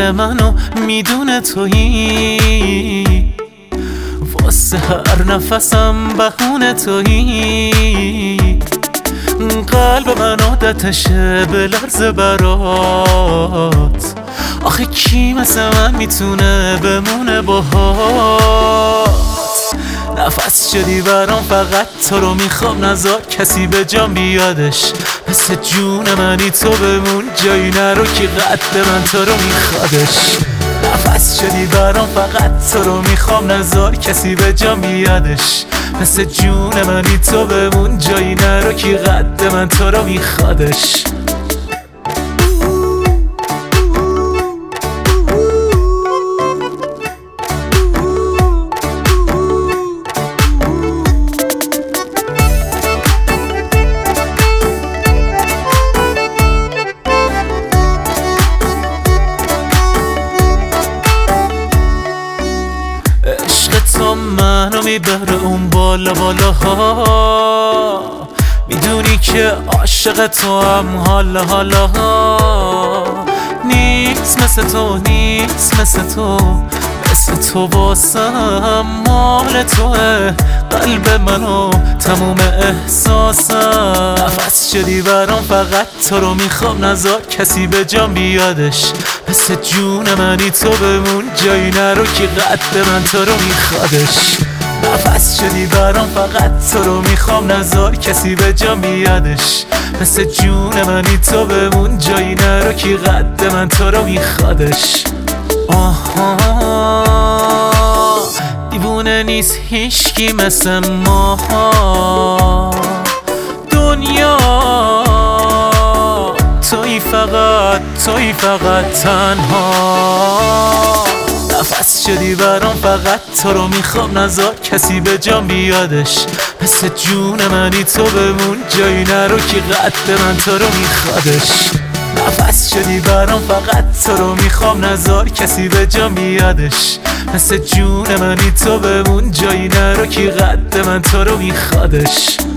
جون منو میدونه تویی، واسه هر نفسم بهونه تویی. قلب من عادتشه بلرزه برات، آخه کی مثل من میتونه بمونه باهات. نفس شدی برام فقط تو رو میخوام، نذار کسی به جام بیادش. مثل جون منی تو بمون، جایی نرو که قد من تو رو میخوادش. نفس شدی برام فقط تو رو میخوام، نذار کسی به جام بیادش. مثل جون منی تو بمون، جایی نرو که قد من تو رو میخوادش. تو منو میبره اون بالا بالاها، میدونی که عاشق تو هم حالا نیست مثل تو، نیست مثل تو، مثل تو واسم مال توه. قلب منو تموم احساسم، نفس شدی برام فقط تو رو میخوام، نذار کسی به جام بیادش. مثل جون منی تو بمون، جایی نرو که قد من تو رو میخوادش. نفس شدی برام فقط تو رو میخوام، نذار کسی به جام بیادش. مثل جون منی تو بمون، جایی نرو که قد من تو رو میخوادش. آها دیوونه نیست هیچکی مثل ما، دنیا توی فقط، توی فقط تنها. نفس شدی برام فقط تو رو میخوام، نذار کسی به جام بیادش. مثل جون منی تو بمون، جایی نرو که قد من تو رو میخوادش. نفس شدی برام فقط تو رو میخوام، نذار کسی به جام بیادش. مثل جون منی تو بمون، جایی نرو که قد من تو رو میخوادش.